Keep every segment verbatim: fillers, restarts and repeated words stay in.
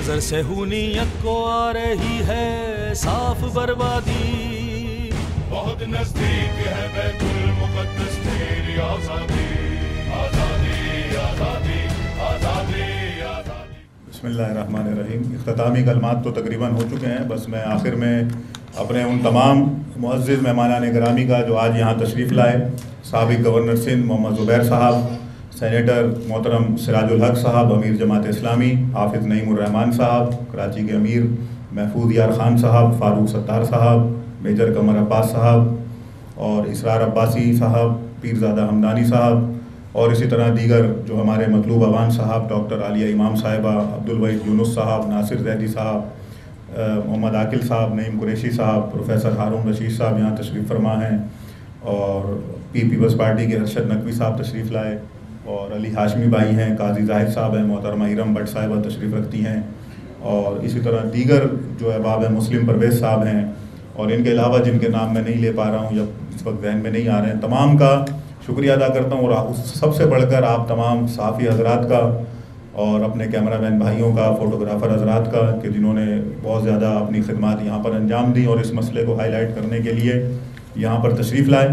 نظر سے ہونیت کو آ رہی ہے صاف بربادی، بہت نزدیک ہے بیت المقدس تیری آزادی، آزادی آزادی آزادی آزادی۔ بسم اللہ الرحمن الرحیم۔ اختتامی کلمات تو تقریباً ہو چکے ہیں، بس میں آخر میں اپنے ان تمام معزز مہمانان گرامی کا جو آج یہاں تشریف لائے، سابق گورنر سندھ محمد زبیر صاحب، سینیٹر محترم سراج الحق صاحب امیر جماعت اسلامی، حافظ نعیم الرحمان صاحب کراچی کے امیر، محفوظ یار خان صاحب، فاروق ستار صاحب، میجر قمر عباس صاحب اور اسرار عباسی صاحب، پیرزادہ حمدانی صاحب اور اسی طرح دیگر جو ہمارے مطلوب عوان صاحب، ڈاکٹر عالیہ امام صاحبہ، عبدالوحید یونس صاحب، ناصر زیدی صاحب، محمد عاقل صاحب، نعیم قریشی صاحب، پروفیسر ہارون رشید صاحب یہاں تشریف فرما ہیں، اور پی پیپلز پارٹی کے ارشد نقوی صاحب تشریف لائے، اور علی ہاشمی بھائی ہیں، قاضی زاہد صاحب ہیں، محترمہ ارم بٹ صاحبہ تشریف رکھتی ہیں، اور اسی طرح دیگر جو احباب ہیں، مسلم پرویز صاحب ہیں، اور ان کے علاوہ جن کے نام میں نہیں لے پا رہا ہوں یا اس وقت ذہن میں نہیں آ رہے ہیں، تمام کا شکریہ ادا کرتا ہوں، اور سب سے بڑھ کر آپ تمام صحافی حضرات کا اور اپنے کیمرہ مین بھائیوں کا، فوٹوگرافر حضرات کا، کہ جنہوں نے بہت زیادہ اپنی خدمات یہاں پر انجام دی اور اس مسئلے کو ہائی لائٹ کرنے کے لیے یہاں پر تشریف لائے۔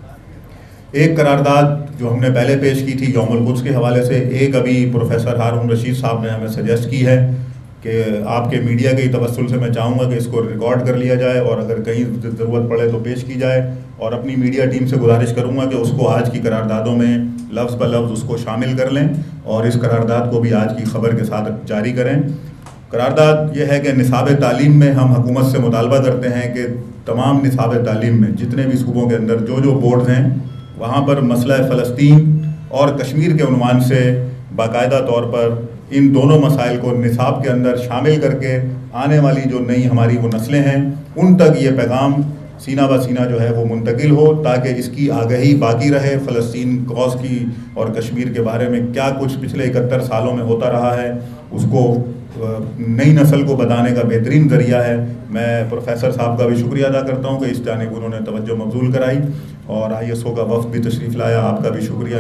ایک قرارداد جو ہم نے پہلے پیش کی تھی یوم القدس کے حوالے سے، ایک ابھی پروفیسر ہارون رشید صاحب نے ہمیں سجیسٹ کی ہے کہ آپ کے میڈیا کے توسل سے میں چاہوں گا کہ اس کو ریکارڈ کر لیا جائے اور اگر کہیں ضرورت پڑے تو پیش کی جائے، اور اپنی میڈیا ٹیم سے گزارش کروں گا کہ اس کو آج کی قراردادوں میں لفظ بہ لفظ اس کو شامل کر لیں اور اس قرارداد کو بھی آج کی خبر کے ساتھ جاری کریں۔ قرارداد یہ ہے کہ نصاب تعلیم میں ہم حکومت سے مطالبہ کرتے ہیں کہ تمام نصاب تعلیم میں جتنے بھی صوبوں کے اندر جو جو بورڈز ہیں وہاں پر مسئلہ فلسطین اور کشمیر کے عنوان سے باقاعدہ طور پر ان دونوں مسائل کو نصاب کے اندر شامل کر کے آنے والی جو نئی ہماری وہ نسلیں ہیں ان تک یہ پیغام سینہ بہ سینہ جو ہے وہ منتقل ہو، تاکہ اس کی آگہی باقی رہے، فلسطین کاز کی اور کشمیر کے بارے میں کیا کچھ پچھلے اکہتر سالوں میں ہوتا رہا ہے اس کو نئی نسل کو بتانے کا بہترین ذریعہ ہے۔ میں پروفیسر صاحب کا بھی شکریہ ادا کرتا ہوں کہ اس جانب انہوں نے توجہ مبذول کرائی، اور آئی ایس او کا وفد بھی تشریف لایا، آپ کا بھی شکریہ۔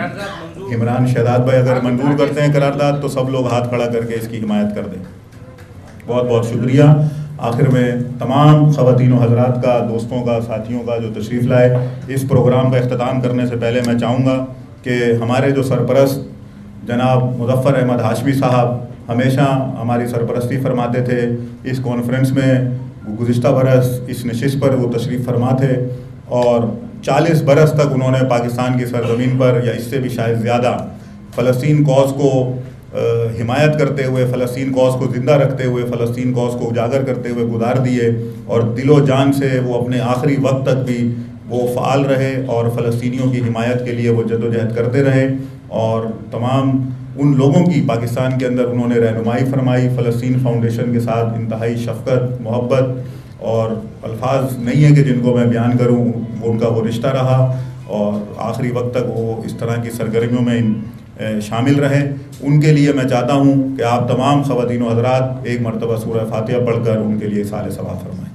عمران شہزاد بھائی اگر منظور کرتے ہیں قرارداد تو سب لوگ ہاتھ کھڑا کر کے اس کی حمایت کر دیں۔ بہت بہت شکریہ۔ آخر میں تمام خواتین و حضرات کا، دوستوں کا، ساتھیوں کا جو تشریف لائے، اس پروگرام کا اختتام کرنے سے پہلے میں چاہوں گا کہ ہمارے جو سرپرست جناب مظفر احمد ہاشمی صاحب ہمیشہ ہماری سرپرستی فرماتے تھے، اس کانفرنس میں گزشتہ برس اس نشست پر وہ تشریف فرما تھے، اور چالیس برس تک انہوں نے پاکستان کی سرزمین پر یا اس سے بھی شاید زیادہ فلسطین کاز کو حمایت کرتے ہوئے، فلسطین کاز کو زندہ رکھتے ہوئے، فلسطین کاز کو اجاگر کرتے ہوئے گزار دیے، اور دل و جان سے وہ اپنے آخری وقت تک بھی وہ فعال رہے اور فلسطینیوں کی حمایت کے لیے وہ جد و جہد کرتے رہے، اور تمام ان لوگوں کی پاکستان کے اندر انہوں نے رہنمائی فرمائی۔ فلسطین فاؤنڈیشن کے ساتھ انتہائی شفقت، محبت اور الفاظ نہیں ہے کہ جن کو میں بیان کروں، ان کا وہ رشتہ رہا، اور آخری وقت تک وہ اس طرح کی سرگرمیوں میں شامل رہے۔ ان کے لیے میں چاہتا ہوں کہ آپ تمام خواتین و حضرات ایک مرتبہ سورہ فاتحہ پڑھ کر ان کے لیے اصالِ ثواب فرمائیں۔